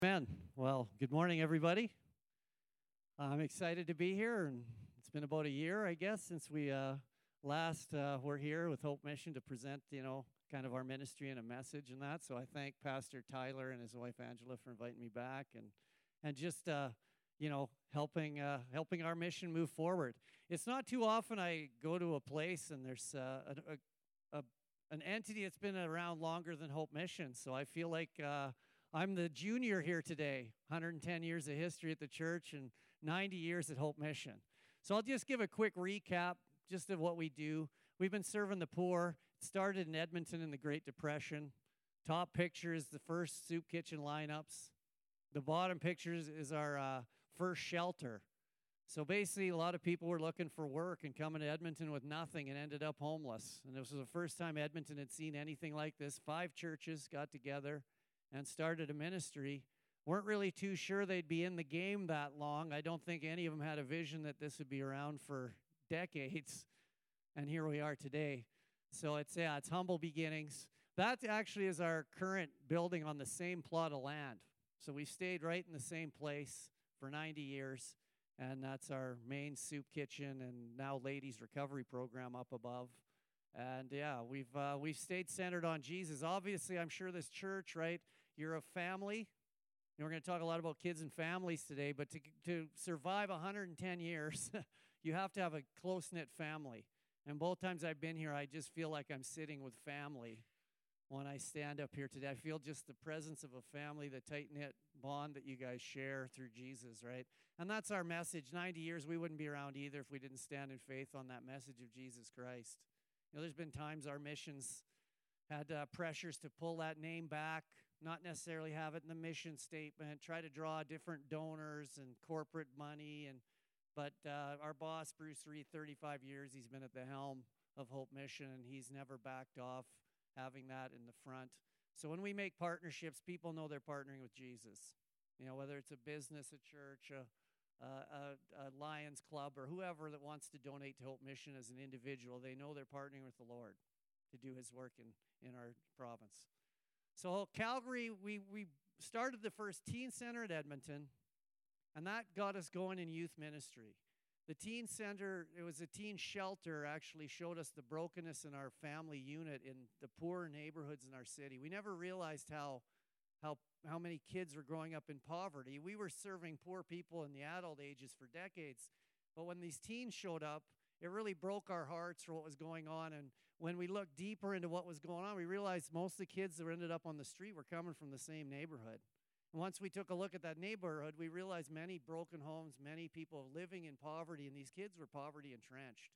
Man, well, good morning, everybody. I'm excited to be here, and it's been about a year, I guess, since we last were here with Hope Mission to present, kind of our ministry and a message and that. So I thank Pastor Tyler and his wife Angela for inviting me back and just helping our mission move forward. It's not too often I go to a place and there's a an entity that's been around longer than Hope Mission, so I feel like. I'm the junior here today, 110 years of history at the church and 90 years at Hope Mission. So I'll just give a quick recap just of what we do. We've been serving the poor. It started in Edmonton in the Great Depression. Top picture is the first soup kitchen lineups. The bottom picture is our first shelter. So basically, a lot of people were looking for work and coming to Edmonton with nothing and ended up homeless. And this was the first time Edmonton had seen anything like this. 5 churches got together and started a ministry. Weren't really too sure they'd be in the game that long. I don't think any of them had a vision that this would be around for decades. And here we are today. So it's humble beginnings. That actually is our current building on the same plot of land. So we stayed right in the same place for 90 years. And that's our main soup kitchen and now ladies recovery program up above. And we've stayed centered on Jesus. Obviously, I'm sure this church, right? You're a family. We're going to talk a lot about kids and families today, but to survive 110 years, you have to have a close-knit family. And both times I've been here, I just feel like I'm sitting with family when I stand up here today. I feel just the presence of a family, the tight-knit bond that you guys share through Jesus, right? And that's our message. 90 years, we wouldn't be around either if we didn't stand in faith on that message of Jesus Christ. There's been times our missions had pressures to pull that name back, not necessarily have it in the mission statement, try to draw different donors and corporate money. But our boss, Bruce Reed, 35 years, he's been at the helm of Hope Mission, and he's never backed off having that in the front. So when we make partnerships, people know they're partnering with Jesus. Whether it's a business, a church, a Lions Club, or whoever that wants to donate to Hope Mission as an individual, they know they're partnering with the Lord to do his work in our province. So Calgary, we started the first teen center at Edmonton, and that got us going in youth ministry. The teen center, it was a teen shelter, actually showed us the brokenness in our family unit in the poor neighborhoods in our city. We never realized how many kids were growing up in poverty. We were serving poor people in the adult ages for decades, but when these teens showed up, it really broke our hearts for what was going on. And when we looked deeper into what was going on, we realized most of the kids that ended up on the street were coming from the same neighborhood. And once we took a look at that neighborhood, we realized many broken homes, many people living in poverty, and these kids were poverty entrenched.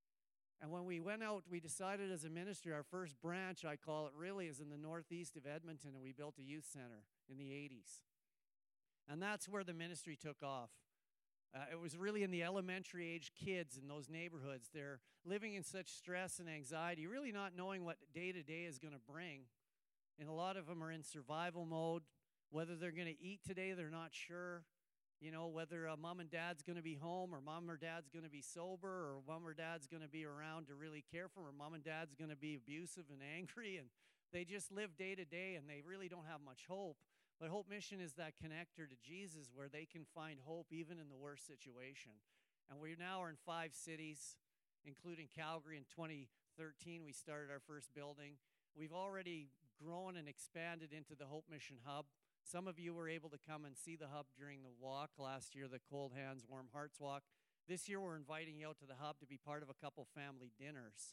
And when we went out, we decided as a ministry, our first branch, I call it really, is in the northeast of Edmonton, and we built a youth center in the 80s. And that's where the ministry took off. It was really in the elementary age kids in those neighborhoods. They're living in such stress and anxiety, really not knowing what day to day is going to bring. And a lot of them are in survival mode. Whether they're going to eat today, they're not sure. Whether mom and dad's going to be home, or mom or dad's going to be sober, or mom or dad's going to be around to really care for them, or mom and dad's going to be abusive and angry. And they just live day to day, and they really don't have much hope. But Hope Mission is that connector to Jesus where they can find hope even in the worst situation. And we now are in 5 cities, including Calgary. In 2013, we started our first building. We've already grown and expanded into the Hope Mission Hub. Some of you were able to come and see the hub during the walk last year, the Cold Hands, Warm Hearts Walk. This year, we're inviting you out to the hub to be part of a couple family dinners.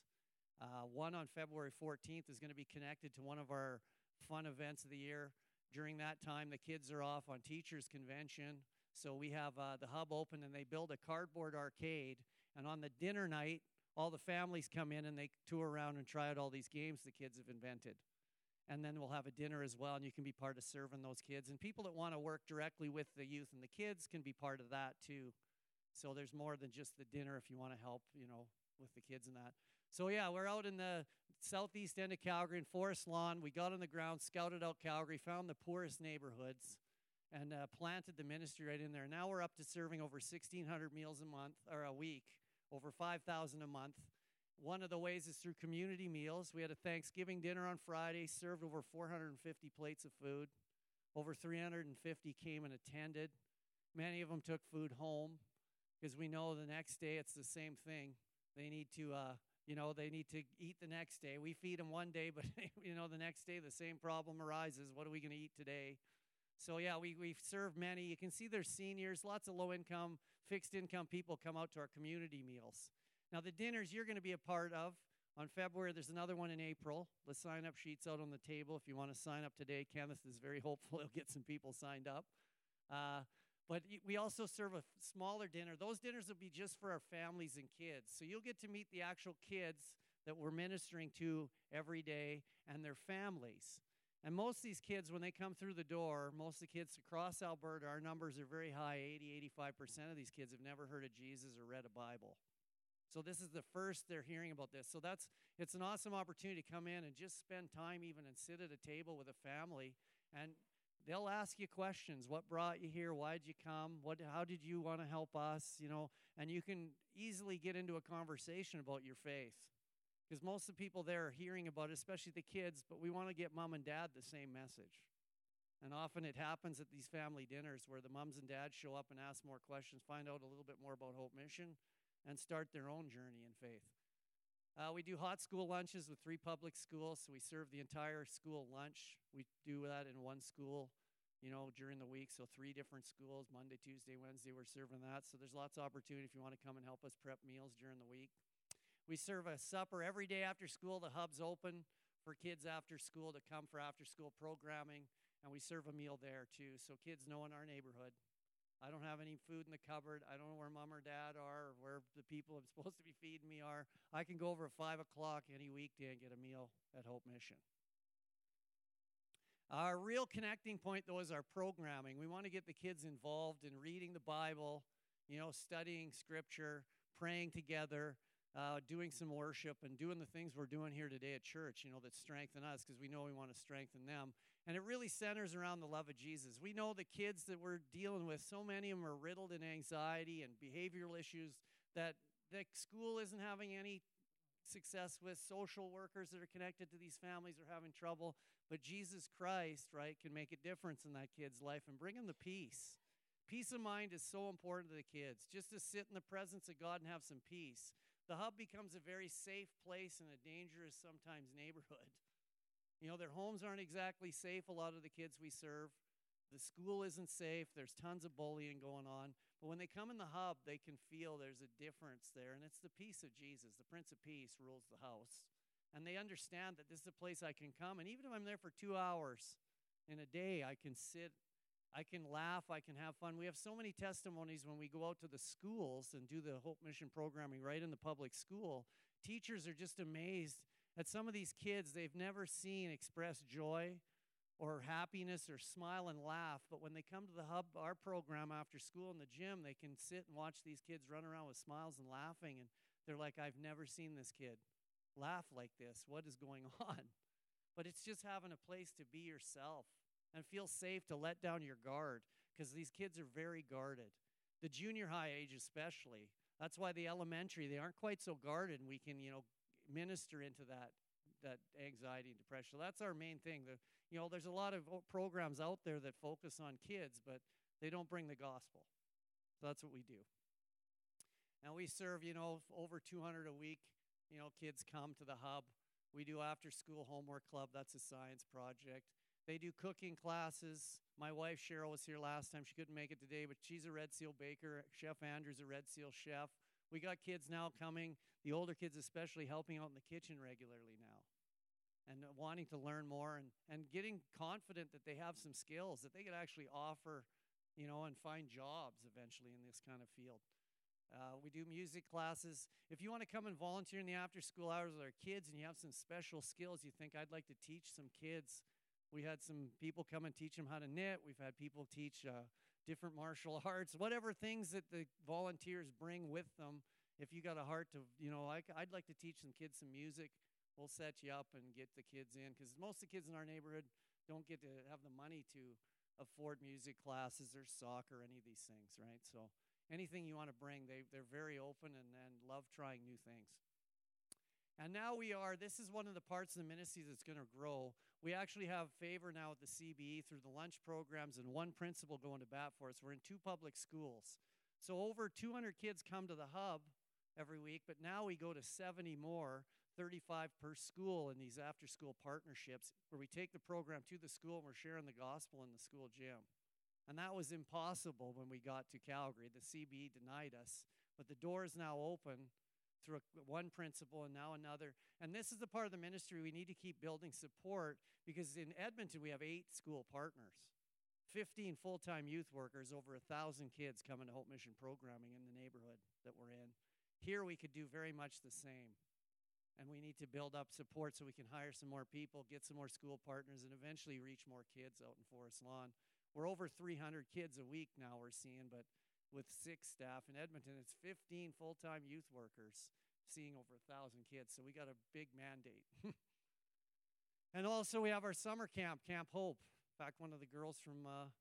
One on February 14th is going to be connected to one of our fun events of the year. During that time, the kids are off on teachers' convention. So we have the hub open, and they build a cardboard arcade. And on the dinner night, all the families come in, and they tour around and try out all these games the kids have invented. And then we'll have a dinner as well, and you can be part of serving those kids. And people that want to work directly with the youth and the kids can be part of that too. So there's more than just the dinner if you want to help, with the kids and that. So yeah, we're out in the southeast end of Calgary in Forest Lawn. We got on the ground, scouted out Calgary, found the poorest neighborhoods, and planted the ministry right in there. Now we're up to serving over 1,600 meals a month or a week, over 5,000 a month. One of the ways is through community meals. We had a Thanksgiving dinner on Friday, served over 450 plates of food. Over 350 came and attended. Many of them took food home because we know the next day it's the same thing. They need to, they need to eat the next day. We feed them one day, but, the next day the same problem arises. What are we going to eat today? So, yeah, we serve many. You can see there's seniors, lots of low-income, fixed-income people come out to our community meals. Now, the dinners you're going to be a part of. On February, there's another one in April. The sign-up sheet's out on the table. If you want to sign up today, Kenneth is very hopeful he'll get some people signed up. But we also serve a smaller dinner. Those dinners will be just for our families and kids. So you'll get to meet the actual kids that we're ministering to every day and their families. And most of these kids, when they come through the door, most of the kids across Alberta, our numbers are very high. 80-85% of these kids have never heard of Jesus or read a Bible. So this is the first they're hearing about this. So it's an awesome opportunity to come in and just spend time even and sit at a table with a family, and they'll ask you questions. What brought you here? Why did you come? How did you want to help us? And you can easily get into a conversation about your faith, because most of the people there are hearing about it, especially the kids, but we want to get mom and dad the same message. And often it happens at these family dinners where the moms and dads show up and ask more questions, find out a little bit more about Hope Mission, and start their own journey in faith. We do hot school lunches with 3 public schools, so we serve the entire school lunch. We do that in one school, during the week, so 3 different schools, Monday, Tuesday, Wednesday, we're serving that. So there's lots of opportunity if you want to come and help us prep meals during the week. We serve a supper every day after school. The hub's open for kids after school to come for after-school programming, and we serve a meal there too, so kids know in our neighborhood. I don't have any food in the cupboard. I don't know where mom or dad are or where the people I'm supposed to be feeding me are. I can go over at 5 o'clock any weekday and get a meal at Hope Mission. Our real connecting point, though, is our programming. We want to get the kids involved in reading the Bible, studying Scripture, praying together, doing some worship, and doing the things we're doing here today at church, that strengthen us, because we know we want to strengthen them. And it really centers around the love of Jesus. We know the kids that we're dealing with, so many of them are riddled in anxiety and behavioral issues that the school isn't having any success with. Social workers that are connected to these families are having trouble. But Jesus Christ, right, can make a difference in that kid's life and bring them the peace. Peace of mind is so important to the kids. Just to sit in the presence of God and have some peace. The hub becomes a very safe place in a dangerous, sometimes, neighborhood. Their homes aren't exactly safe, a lot of the kids we serve. The school isn't safe. There's tons of bullying going on. But when they come in the hub, they can feel there's a difference there, and it's the peace of Jesus. The Prince of Peace rules the house. And they understand that this is a place I can come, and even if I'm there for 2 hours in a day, I can sit, I can laugh, I can have fun. We have so many testimonies when we go out to the schools and do the Hope Mission programming right in the public school. Teachers are just amazed at some of these kids they've never seen express joy or happiness or smile and laugh. But when they come to the hub, our program after school in the gym, they can sit and watch these kids run around with smiles and laughing. And they're like, I've never seen this kid laugh like this. What is going on? But it's just having a place to be yourself and feel safe to let down your guard, because these kids are very guarded. The junior high age especially. That's why the elementary, they aren't quite so guarded, and we can, minister into that anxiety and depression. So that's our main thing. There's a lot of programs out there that focus on kids, but they don't bring the gospel. So that's what we do. And we serve, over 200 a week. Kids come to the hub. We do after-school homework club. That's a science project. They do cooking classes. My wife, Cheryl, was here last time. She couldn't make it today, but she's a Red Seal baker. Chef Andrew's a Red Seal chef. We got kids now coming, the older kids especially, helping out in the kitchen regularly now and wanting to learn more and getting confident that they have some skills that they could actually offer, and find jobs eventually in this kind of field. We do music classes. If you want to come and volunteer in the after-school hours with our kids and you have some special skills you think I'd like to teach some kids, we had some people come and teach them how to knit. We've had people teach different martial arts, whatever things that the volunteers bring with them. If you got a heart to, I'd like to teach some kids some music, we'll set you up and get the kids in, because most of the kids in our neighborhood don't get to have the money to afford music classes or soccer, any of these things, right? So anything you want to bring, they're very open and love trying new things. And now this is one of the parts of the ministry that's going to grow. We actually have favor now with the CBE through the lunch programs and one principal going to bat for us. We're in 2 public schools. So over 200 kids come to the hub every week, but now we go to 70 more, 35 per school in these after-school partnerships where we take the program to the school and we're sharing the gospel in the school gym. And that was impossible when we got to Calgary. The CBE denied us, but the door is now open through one principal and now another. And this is the part of the ministry we need to keep building support, because in Edmonton we have 8 school partners, 15 full-time youth workers, over 1,000 kids coming to Hope Mission programming in the neighborhood that we're in. Here we could do very much the same. And we need to build up support so we can hire some more people, get some more school partners, and eventually reach more kids out in Forest Lawn. We're over 300 kids a week now we're seeing, but with 6 staff in Edmonton, it's 15 full-time youth workers seeing over 1,000 kids. So we got a big mandate. And also we have our summer camp, Camp Hope. In fact, one of the girls from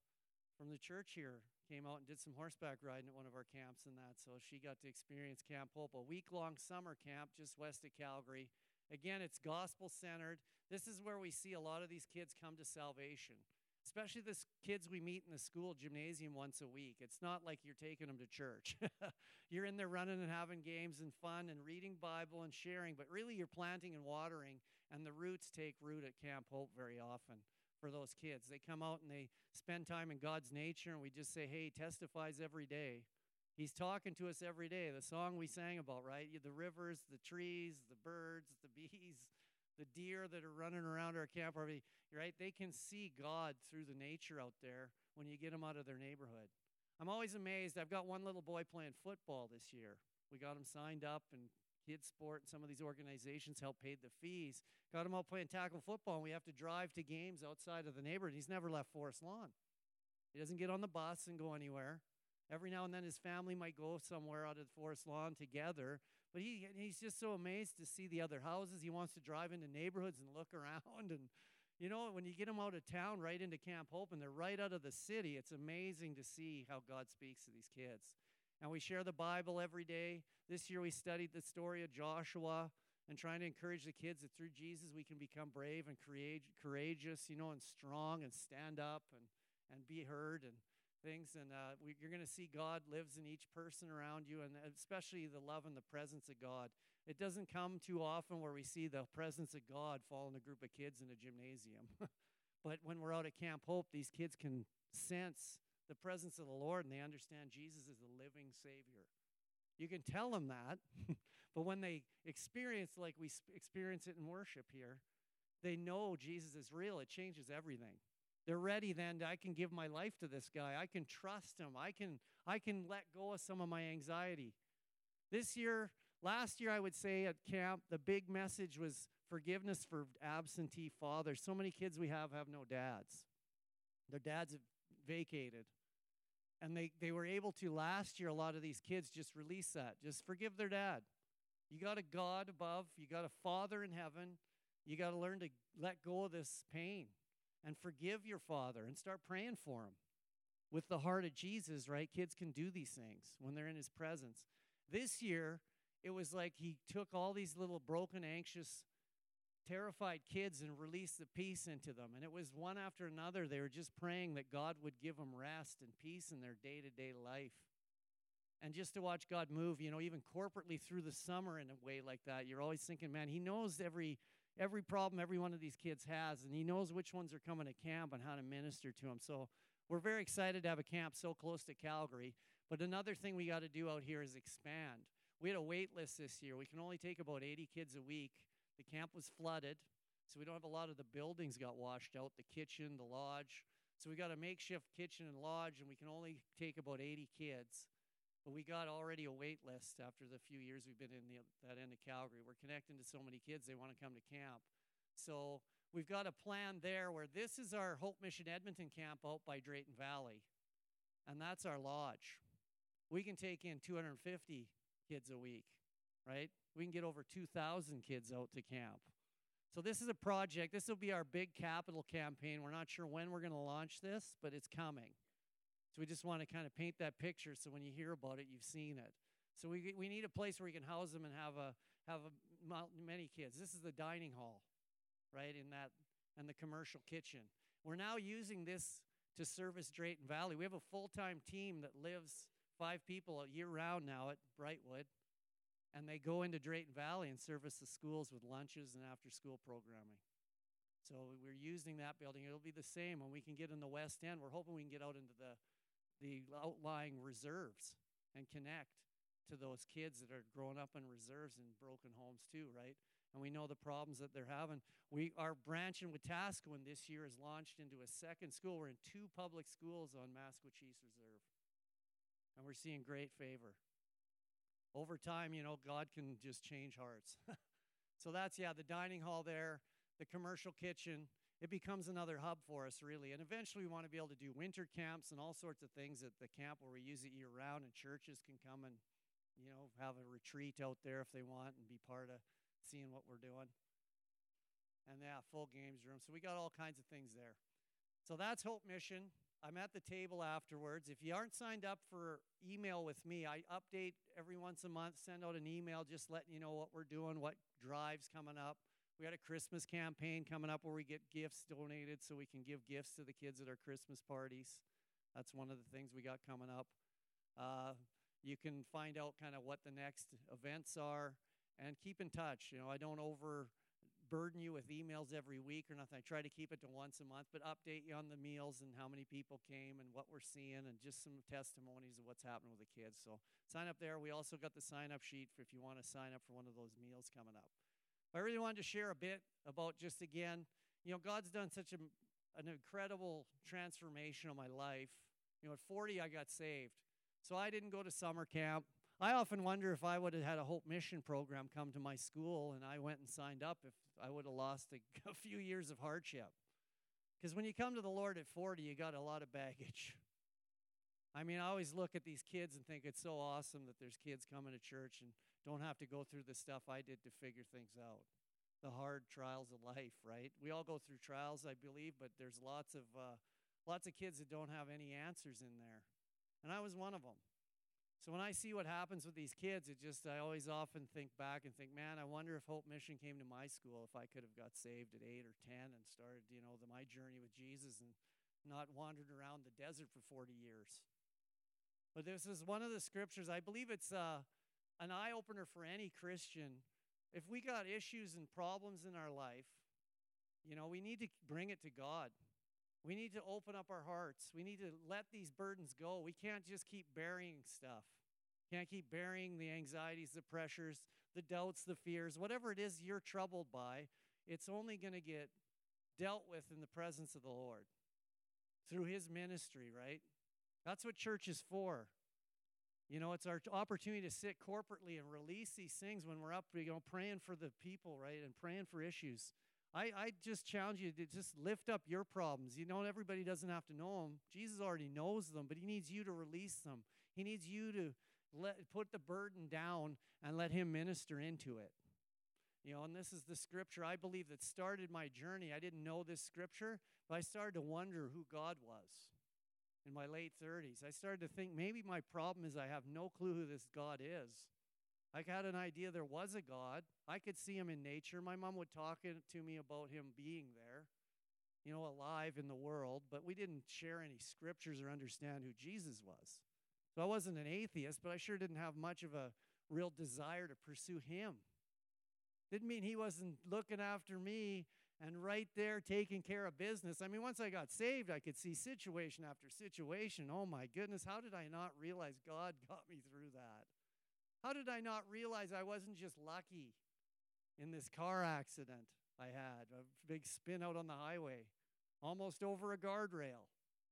the church here came out and did some horseback riding at one of our camps and that. So she got to experience Camp Hope, a week-long summer camp just west of Calgary. Again, it's gospel-centered. This is where we see a lot of these kids come to salvation, especially the kids we meet in the school gymnasium once a week. It's not like you're taking them to church. You're in there running and having games and fun and reading Bible and sharing, but really you're planting and watering, and the roots take root at Camp Hope very often for those kids. They come out and they spend time in God's nature, and we just say, hey, he testifies every day. He's talking to us every day. The song we sang about, right? The rivers, the trees, the birds, the bees, the deer that are running around our camp, right? They can see God through the nature out there when you get them out of their neighborhood. I'm always amazed. I've got one little boy playing football this year. We got him signed up, and Kids Sport and some of these organizations help pay the fees. Got him out playing tackle football, and we have to drive to games outside of the neighborhood. He's never left Forest Lawn. He doesn't get on the bus and go anywhere. Every now and then his family might go somewhere out of Forest Lawn together, but he's just so amazed to see the other houses. He wants to drive into neighborhoods and look around. And, you know, when you get them out of town right into Camp Hope and they're right out of the city, it's amazing to see how God speaks to these kids. And we share the Bible every day. This year we studied the story of Joshua and trying to encourage the kids that through Jesus we can become brave and courageous, you know, and strong and stand up and be heard and things. And you're going to see God lives in each person around you, and especially the love and the presence of God. It doesn't come too often where we see the presence of God fall in a group of kids in a gymnasium. But when we're out at Camp Hope, these kids can sense the presence of the Lord, and they understand Jesus is the living Savior. You can tell them that, but when they experience, like we experience it in worship here, they know Jesus is real. It changes everything. They're ready then. I can give my life to this guy. I can trust him. I can let go of some of my anxiety. Last year, I would say at camp, the big message was forgiveness for absentee fathers. So many kids we have no dads. Their dads have vacated. And they were able to, last year, a lot of these kids just release that. Just forgive their dad. You got a God above. You got a Father in heaven. You got to learn to let go of this pain and forgive your father and start praying for him. With the heart of Jesus, right, kids can do these things when they're in his presence. This year, it was like he took all these little broken, anxious, terrified kids and released the peace into them. And it was one after another. They were just praying that God would give them rest and peace in their day-to-day life. And just to watch God move, you know, even corporately through the summer in a way like that, you're always thinking, man, he knows every problem every one of these kids has, and he knows which ones are coming to camp and how to minister to them. So we're very excited to have a camp so close to Calgary. But another thing we got to do out here is expand. We had a wait list this year. We can only take about 80 kids a week. The camp was flooded, so we don't have a lot of the buildings got washed out, the kitchen, the lodge. So we got a makeshift kitchen and lodge, and we can only take about 80 kids. But we got already a wait list after the few years we've been in that end of Calgary. We're connecting to so many kids, they want to come to camp. So we've got a plan there where this is our Hope Mission Edmonton camp out by Drayton Valley, and that's our lodge. We can take in 250 kids a week, right? We can get over 2,000 kids out to camp. So this is a project. This will be our big capital campaign. We're not sure when we're going to launch this, but it's coming. So we just want to kind of paint that picture so when you hear about it, you've seen it. So we need a place where we can house them and have many kids. This is the dining hall, right, in that and the commercial kitchen. We're now using this to service Drayton Valley. We have a full-time team that lives 5 people year-round now at Brightwood, and they go into Drayton Valley and service the schools with lunches and after-school programming. So we're using that building. It'll be the same when we can get in the West End. We're hoping we can get out into the outlying reserves and connect to those kids that are growing up in reserves and broken homes too, right? And we know the problems that they're having. Our branch in Wetaskiwin this year has launched into a second school. We're in 2 public schools on Maskwacis Reserve, and we're seeing great favor. Over time, God can just change hearts. So that's, the dining hall there, the commercial kitchen. It becomes another hub for us, really. And eventually we want to be able to do winter camps and all sorts of things at the camp where we use it year-round, and churches can come and, have a retreat out there if they want and be part of seeing what we're doing. And, full games room. So we got all kinds of things there. So that's Hope Mission. I'm at the table afterwards. If you aren't signed up for email with me, I update every once a month, send out an email just letting you know what we're doing, what drive's coming up. We got a Christmas campaign coming up where we get gifts donated so we can give gifts to the kids at our Christmas parties. That's one of the things we got coming up. You can find out kind of what the next events are and keep in touch. I don't overburden you with emails every week or nothing. I try to keep it to once a month, but update you on the meals and how many people came and what we're seeing and just some testimonies of what's happening with the kids. So sign up there. We also got the sign-up sheet for if you want to sign up for one of those meals coming up. I really wanted to share a bit about just, again, God's done such an incredible transformation of my life. At 40, I got saved. So I didn't go to summer camp. I often wonder if I would have had a Hope Mission program come to my school and I went and signed up, if I would have lost a few years of hardship. Because when you come to the Lord at 40, you got a lot of baggage. I always look at these kids and think it's so awesome that there's kids coming to church and don't have to go through the stuff I did to figure things out. The hard trials of life, right? We all go through trials, I believe, but there's lots of kids that don't have any answers in there. And I was one of them. So when I see what happens with these kids, I always often think back and think, man, I wonder if Hope Mission came to my school, if I could have got saved at 8 or 10 and started, my journey with Jesus and not wandered around the desert for 40 years. But this is one of the scriptures. I believe it's an eye-opener for any Christian. If we got issues and problems in our life, we need to bring it to God. We need to open up our hearts. We need to let these burdens go. We can't just keep burying stuff. Can't keep burying the anxieties, the pressures, the doubts, the fears, whatever it is you're troubled by. It's only going to get dealt with in the presence of the Lord through His ministry, right? That's what church is for. It's our opportunity to sit corporately and release these things when we're up, praying for the people, right, and praying for issues. I just challenge you to just lift up your problems. Everybody doesn't have to know them. Jesus already knows them, but He needs you to release them. He needs you to put the burden down and let Him minister into it. And this is the scripture, I believe, that started my journey. I didn't know this scripture, but I started to wonder who God was in my late 30s. I started to think maybe my problem is I have no clue who this God is. I had an idea there was a God. I could see Him in nature. My mom would talk to me about Him being there, alive in the world, but we didn't share any scriptures or understand who Jesus was. So I wasn't an atheist, but I sure didn't have much of a real desire to pursue Him. Didn't mean He wasn't looking after me and right there taking care of business. Once I got saved, I could see situation after situation. Oh my goodness, how did I not realize God got me through that? How did I not realize I wasn't just lucky in this car accident I had, a big spin out on the highway, almost over a guardrail?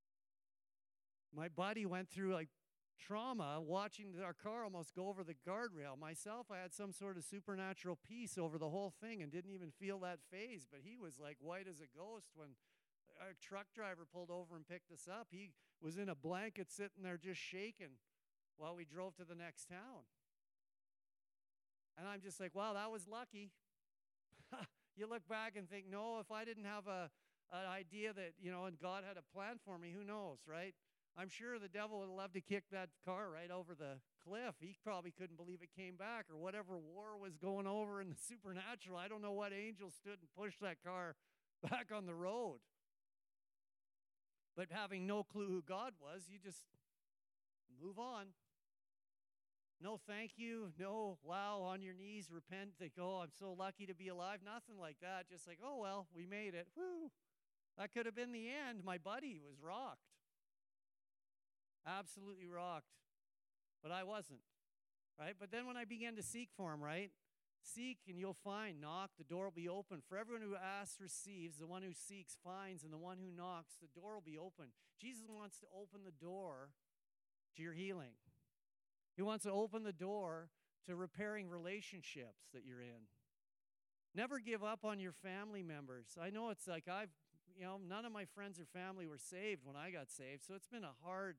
My buddy went through trauma watching our car almost go over the guardrail. Myself, I had some sort of supernatural peace over the whole thing and didn't even feel that phase, but he was like white as a ghost when our truck driver pulled over and picked us up. He was in a blanket sitting there just shaking while we drove to the next town. And I'm just like, wow, that was lucky. You look back and think, no, if I didn't have an idea that, and God had a plan for me, who knows, right? I'm sure the devil would love to kick that car right over the cliff. He probably couldn't believe it came back, or whatever war was going over in the supernatural. I don't know what angel stood and pushed that car back on the road. But having no clue who God was, you just move on. No thank you, no wow, on your knees, repent, think, oh, I'm so lucky to be alive. Nothing like that. Just like, oh, well, we made it. Woo. That could have been the end. My buddy was rocked. Absolutely rocked. But I wasn't, right? But then when I began to seek for him, right? Seek and you'll find. Knock, the door will be open. For everyone who asks receives. The one who seeks finds. And the one who knocks, the door will be open. Jesus wants to open the door to your healing. He wants to open the door to repairing relationships that you're in. Never give up on your family members. I know it's like none of my friends or family were saved when I got saved, so it's been a hard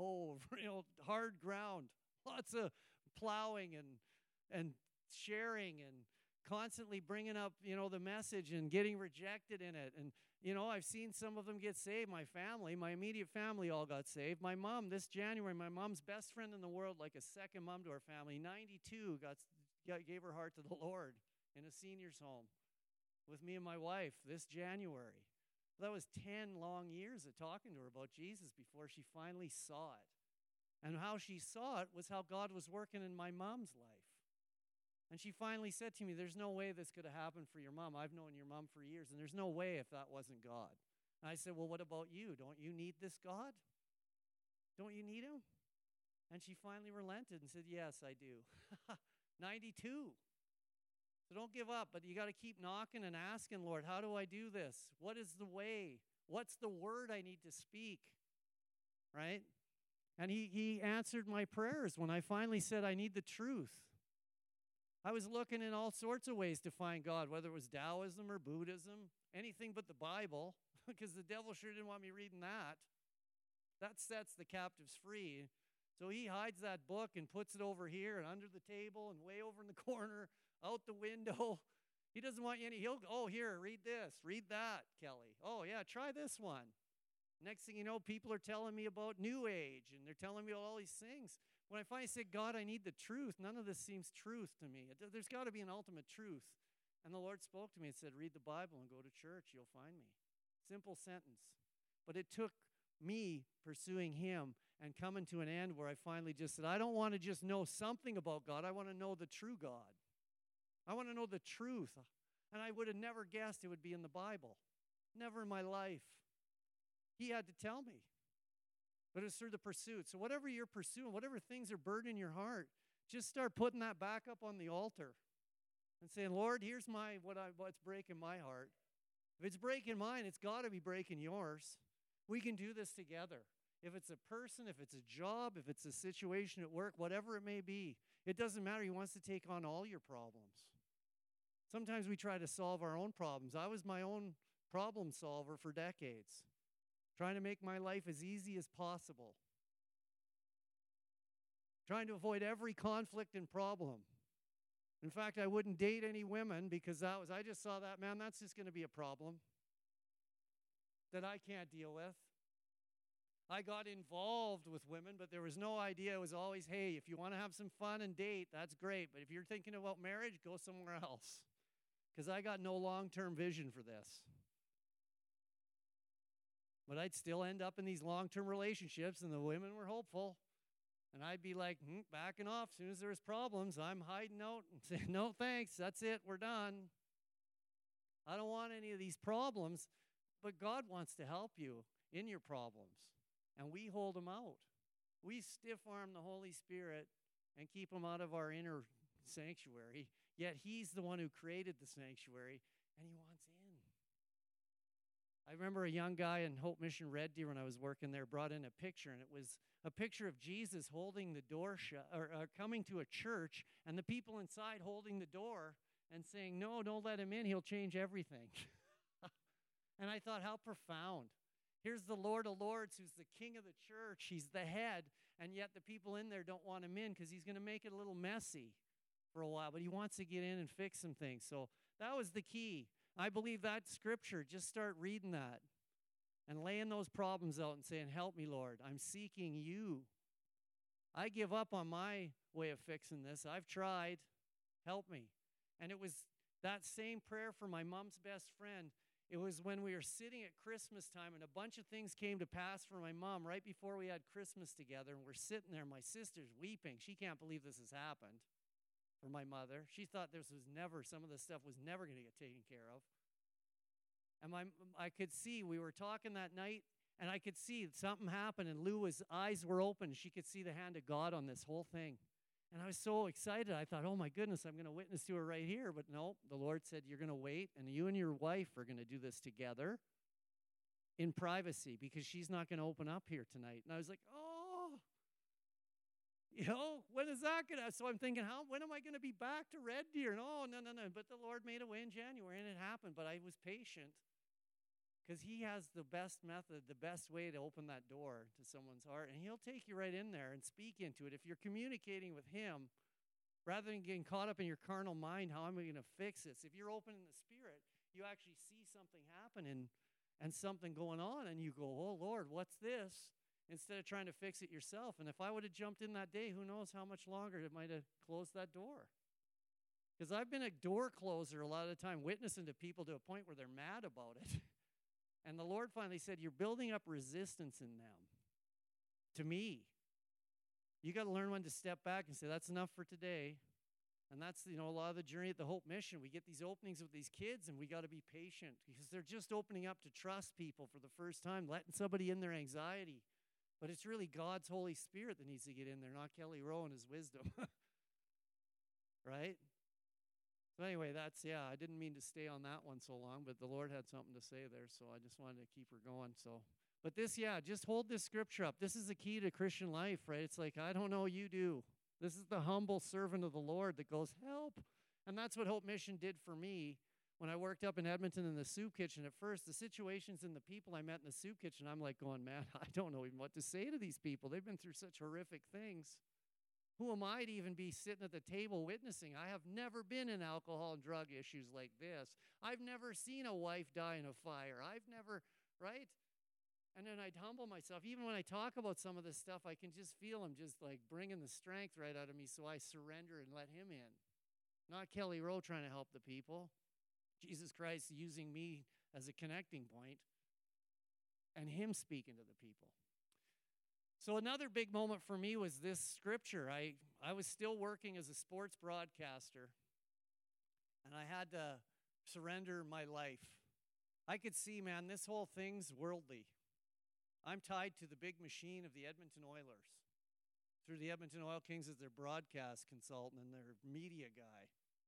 hard ground. Lots of plowing and sharing and constantly bringing up, the message and getting rejected in it. And, I've seen some of them get saved. My family, my immediate family all got saved. My mom, this January, my mom's best friend in the world, like a second mom to our family, 92, gave her heart to the Lord in a senior's home with me and my wife this January. That was 10 long years of talking to her about Jesus before she finally saw it. And how she saw it was how God was working in my mom's life. And she finally said to me, there's no way this could have happened for your mom. I've known your mom for years, and there's no way if that wasn't God. And I said, well, what about you? Don't you need this God? Don't you need him? And she finally relented and said, yes, I do. 92. So don't give up, but you got to keep knocking and asking, Lord, how do I do this? What is the way? What's the word I need to speak? Right? And he answered my prayers when I finally said, I need the truth. I was looking in all sorts of ways to find God, whether it was Taoism or Buddhism, anything but the Bible, because the devil sure didn't want me reading that. That sets the captives free. So he hides that book and puts it over here and under the table and way over in the corner, out the window. He doesn't want you here, read this, read that, Kelly. Oh, yeah, try this one. Next thing you know, people are telling me about New Age, and they're telling me all these things. When I finally said, God, I need the truth, none of this seems truth to me. There's got to be an ultimate truth. And the Lord spoke to me and said, read the Bible and go to church. You'll find me. Simple sentence. But it took me pursuing him and coming to an end where I finally just said, I don't want to just know something about God. I want to know the true God. I want to know the truth. And I would have never guessed it would be in the Bible. Never in my life. He had to tell me. But it's through the pursuit. So whatever you're pursuing, whatever things are burdening your heart, just start putting that back up on the altar and saying, Lord, here's what's breaking my heart. If it's breaking mine, it's got to be breaking yours. We can do this together. If it's a person, if it's a job, if it's a situation at work, whatever it may be, it doesn't matter. He wants to take on all your problems. Sometimes we try to solve our own problems. I was my own problem solver for decades, trying to make my life as easy as possible, trying to avoid every conflict and problem. In fact, I wouldn't date any women because I just saw that, man, that's just going to be a problem that I can't deal with. I got involved with women, but there was no idea. It was always, hey, if you want to have some fun and date, that's great. But if you're thinking about marriage, go somewhere else. Because I got no long-term vision for this. But I'd still end up in these long-term relationships, and the women were hopeful. And I'd be like, backing off. As soon as there's problems, I'm hiding out and saying, no, thanks. That's it. We're done. I don't want any of these problems. But God wants to help you in your problems. And we hold them out. We stiff-arm the Holy Spirit and keep him out of our inner sanctuary. Yet he's the one who created the sanctuary, and he wants in. I remember a young guy in Hope Mission Red Deer when I was working there brought in a picture, and it was a picture of Jesus holding the door shut, or coming to a church, and the people inside holding the door and saying, no, don't let him in. He'll change everything. And I thought, how profound. Here's the Lord of Lords, who's the king of the church. He's the head, and yet the people in there don't want him in because he's going to make it a little messy for a while, but he wants to get in and fix some things. So that was the key. I believe that scripture, just start reading that and laying those problems out and saying, help me, Lord. I'm seeking you. I give up on my way of fixing this. I've tried. Help me. And it was that same prayer for my mom's best friend. It was when we were sitting at Christmas time and a bunch of things came to pass for my mom right before we had Christmas together. And we're sitting there, my sister's weeping. She can't believe this has happened for my mother. She thought some of this stuff was never going to get taken care of. And I could see, we were talking that night, and I could see something happened, and Lou's eyes were open. She could see the hand of God on this whole thing. And I was so excited. I thought, oh my goodness, I'm going to witness to her right here. But no, the Lord said, you're going to wait, and you and your wife are going to do this together in privacy because she's not going to open up here tonight. And I was like, oh, when is that going to? So I'm thinking, when am I going to be back to Red Deer? No. But the Lord made a way in January, and it happened. But I was patient because he has the best method, the best way to open that door to someone's heart. And he'll take you right in there and speak into it. If you're communicating with him, rather than getting caught up in your carnal mind, how am I going to fix this? If you're open in the Spirit, you actually see something happen and something going on, and you go, oh, Lord, what's this? Instead of trying to fix it yourself. And if I would have jumped in that day, who knows how much longer it might have closed that door. Because I've been a door closer a lot of the time, witnessing to people to a point where they're mad about it. And the Lord finally said, you're building up resistance in them to me. You got to learn when to step back and say, that's enough for today. And that's, a lot of the journey at the Hope Mission. We get these openings with these kids, and we got to be patient because they're just opening up to trust people for the first time, letting somebody in their anxiety. But it's really God's Holy Spirit that needs to get in there, not Kelly Rowe and his wisdom. Right? So anyway, I didn't mean to stay on that one so long, but the Lord had something to say there, so I just wanted to keep her going. But just hold this scripture up. This is the key to Christian life, right? It's like, I don't know, you do. This is the humble servant of the Lord that goes, help. And that's what Hope Mission did for me when I worked up in Edmonton in the soup kitchen. At first, the situations and the people I met in the soup kitchen, I'm like going, man, I don't know even what to say to these people. They've been through such horrific things. Who am I to even be sitting at the table witnessing? I have never been in alcohol and drug issues like this. I've never seen a wife die in a fire. I've never, right? And then I'd humble myself. Even when I talk about some of this stuff, I can just feel him just like bringing the strength right out of me, so I surrender and let him in. Not Kelly Rowe trying to help the people. Jesus Christ using me as a connecting point and him speaking to the people. So another big moment for me was this scripture. I was still working as a sports broadcaster, and I had to surrender my life. I could see, man, this whole thing's worldly. I'm tied to the big machine of the Edmonton Oilers through the Edmonton Oil Kings as their broadcast consultant and their media guy.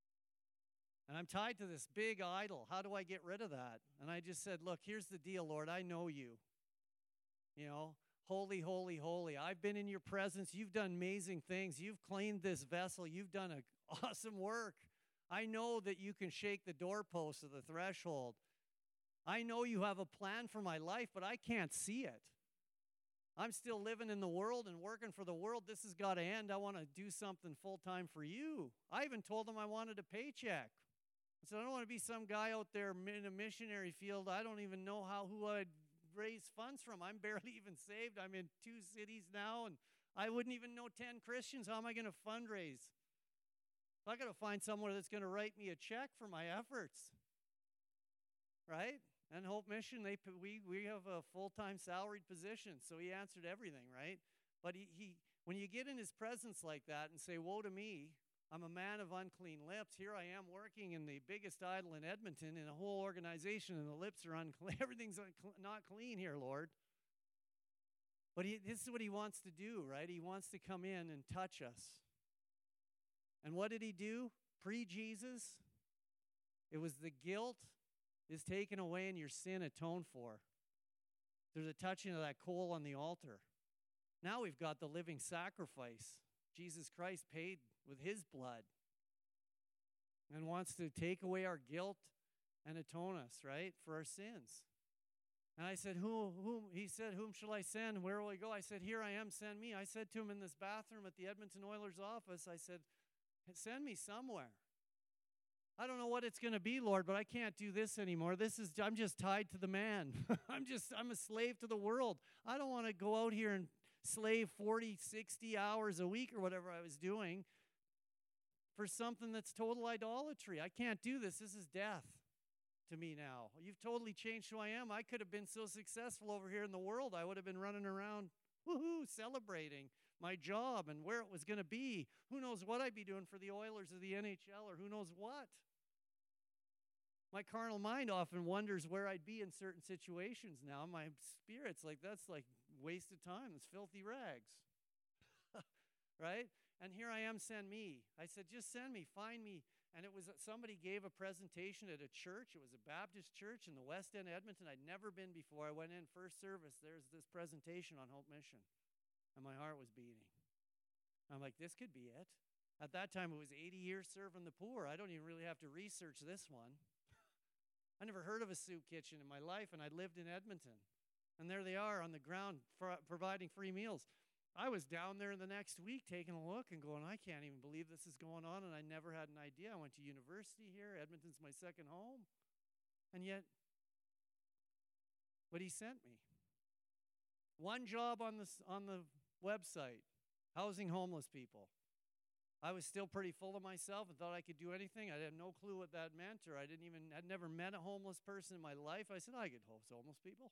And I'm tied to this big idol. How do I get rid of that? And I just said, look, here's the deal, Lord. I know you. Holy, holy, holy. I've been in your presence. You've done amazing things. You've cleaned this vessel. You've done awesome work. I know that you can shake the doorpost of the threshold. I know you have a plan for my life, but I can't see it. I'm still living in the world and working for the world. This has got to end. I want to do something full-time for you. I even told them I wanted a paycheck. I said, I don't want to be some guy out there in a missionary field. I don't even know who I'd raise funds from. I'm barely even saved. I'm in 2 cities now, and I wouldn't even know 10 Christians. How am I going to fundraise? I got to find somewhere that's going to write me a check for my efforts, right? And Hope Mission, we have a full-time salaried position, so he answered everything, right? But he when you get in his presence like that and say, woe to me, I'm a man of unclean lips. Here I am working in the biggest idol in Edmonton in a whole organization, and the lips are unclean. Everything's not clean here, Lord. But this is what he wants to do, right? He wants to come in and touch us. And what did he do? Pre-Jesus, it was the guilt is taken away and your sin atoned for. There's a touching of that coal on the altar. Now we've got the living sacrifice. Jesus Christ paid with his blood and wants to take away our guilt and atone us, right, for our sins. And I said, he said, whom shall I send? Where will I go? I said, here I am, send me. I said to him in this bathroom at the Edmonton Oilers office, I said, send me somewhere. I don't know what it's going to be, Lord, but I can't do this anymore. I'm just tied to the man. I'm a slave to the world. I don't want to go out here and slave 40, 60 hours a week or whatever I was doing for something that's total idolatry. I can't do this. This is death. to me now. You've totally changed who I am. I could have been so successful over here in the world. I would have been running around, woohoo, celebrating my job and where it was going to be. Who knows what I'd be doing for the Oilers or the NHL or who knows what. My carnal mind often wonders where I'd be in certain situations now. My spirit's like, that's like wasted time. It's filthy rags. Right? And here I am, send me. I said, just send me, find me. And it was somebody gave a presentation at a church. It was a Baptist church in the West End, Edmonton. I'd never been before. I went in first service. There's this presentation on Hope Mission. And my heart was beating. I'm like, this could be it. At that time, it was 80 years serving the poor. I don't even really have to research this one. I never heard of a soup kitchen in my life, and I lived in Edmonton. And there they are on the ground providing free meals. I was down there the next week taking a look and going, I can't even believe this is going on, and I never had an idea. I went to university here. Edmonton's my second home. And yet, but he sent me. One job on the website, housing homeless people. I was still pretty full of myself and thought I could do anything. I had no clue what that meant, or I'd never met a homeless person in my life. I said, I could host homeless people.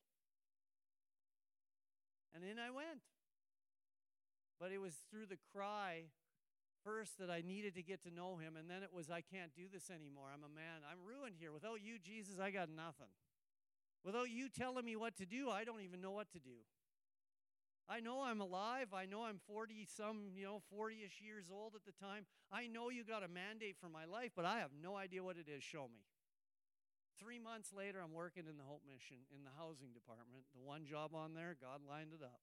And in I went. But it was through the cry first that I needed to get to know him, and then it was, I can't do this anymore. I'm a man. I'm ruined here. Without you, Jesus, I got nothing. Without you telling me what to do, I don't even know what to do. I know I'm alive. I know I'm 40-ish years old at the time. I know you got a mandate for my life, but I have no idea what it is. Show me. 3 months later, I'm working in the Hope Mission in the housing department. The one job on there, God lined it up.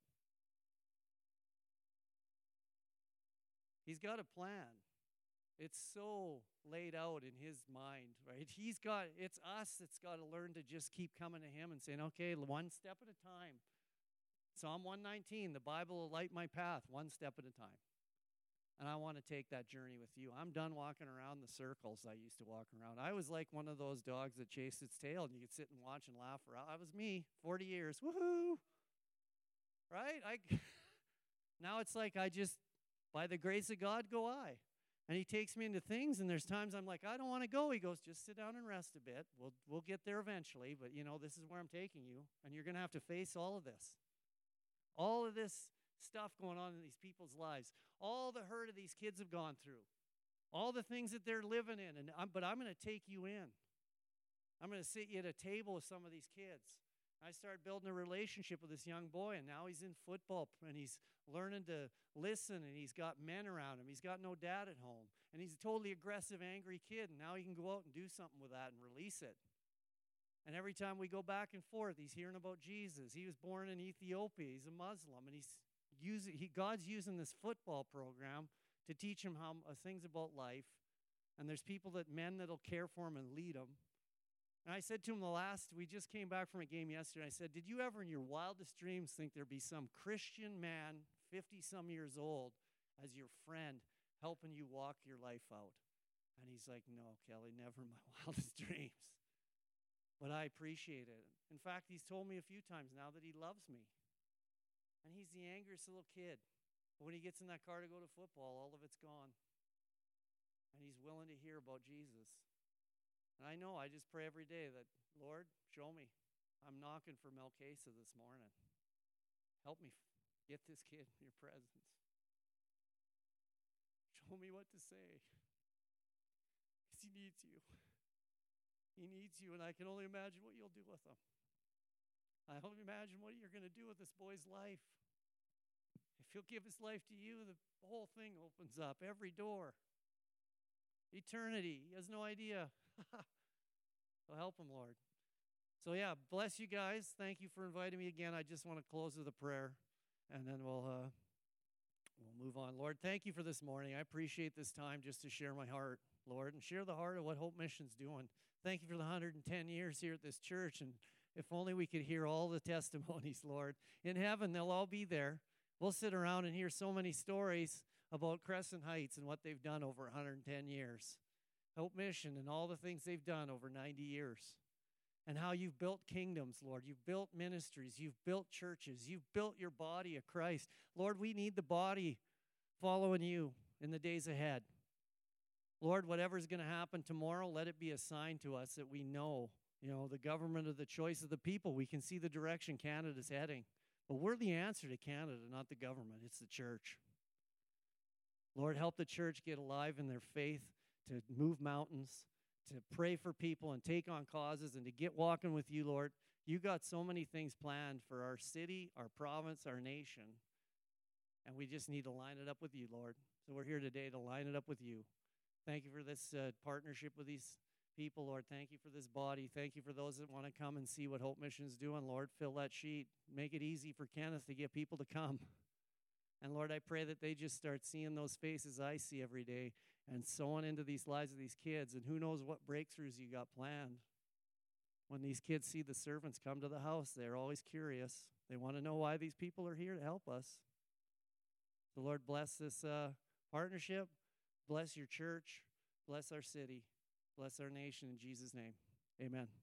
He's got a plan. It's so laid out in his mind, right? It's us that's got to learn to just keep coming to him and saying, okay, one step at a time. Psalm 119, the Bible will light my path one step at a time. And I want to take that journey with you. I'm done walking around the circles I used to walk around. I was like one of those dogs that chased its tail, and you could sit and watch and laugh around. I was me, 40 years. Woohoo! Right? Now it's like I just, by the grace of God, go I. And he takes me into things, and there's times I'm like, I don't want to go. He goes, just sit down and rest a bit. We'll get there eventually, but, this is where I'm taking you, and you're going to have to face all of this. All of this stuff going on in these people's lives. All the hurt of these kids have gone through. All the things that they're living in. But I'm going to take you in. I'm going to sit you at a table with some of these kids. I started building a relationship with this young boy, and now he's in football, and he's learning to listen, and he's got men around him. He's got no dad at home. And he's a totally aggressive, angry kid, and now he can go out and do something with that and release it. And every time we go back and forth, he's hearing about Jesus. He was born in Ethiopia. He's a Muslim, and God's using this football program to teach him things about life. And there's men that'll care for him and lead him. And I said to him we just came back from a game yesterday. I said, did you ever in your wildest dreams think there'd be some Christian man, 50-some years old, as your friend, helping you walk your life out? And he's like, no, Kelly, never in my wildest dreams. But I appreciate it. In fact, he's told me a few times now that he loves me. And he's the angriest little kid. But when he gets in that car to go to football, all of it's gone. And he's willing to hear about Jesus. And I know, I just pray every day that, Lord, show me. I'm knocking for Melchesa this morning. Help me get this kid in your presence. Show me what to say. Because he needs you. He needs you, and I can only imagine what you'll do with him. I only imagine what you're going to do with this boy's life. If he'll give his life to you, the whole thing opens up, every door. Eternity. He has no idea. So help him, Lord. So yeah, bless you guys. Thank you for inviting me again. I just want to close with a prayer, and then we'll move on. Lord, thank you for this morning. I appreciate this time just to share my heart, Lord, and share the heart of what Hope Mission's doing. Thank you for the 110 years here at this church, and if only we could hear all the testimonies, Lord. In heaven, they'll all be there. We'll sit around and hear so many stories about Crescent Heights and what they've done over 110 years. Hope Mission and all the things they've done over 90 years. And how you've built kingdoms, Lord. You've built ministries. You've built churches. You've built your body of Christ. Lord, we need the body following you in the days ahead. Lord, whatever's going to happen tomorrow, let it be a sign to us that we know The government of the choice of the people. We can see the direction Canada's heading. But we're the answer to Canada, not the government. It's the church. Lord, help the church get alive in their faith, to move mountains, to pray for people and take on causes, and to get walking with you, Lord. You got so many things planned for our city, our province, our nation. And we just need to line it up with you, Lord. So we're here today to line it up with you. Thank you for this partnership with these people, Lord. Thank you for this body. Thank you for those that want to come and see what Hope Mission is doing, Lord. Fill that sheet. Make it easy for Kenneth to get people to come. And Lord, I pray that they just start seeing those faces I see every day and sowing into these lives of these kids. And who knows what breakthroughs you got planned. When these kids see the servants come to the house, they're always curious. They want to know why these people are here to help us. The Lord bless this partnership. Bless your church. Bless our city. Bless our nation in Jesus' name. Amen.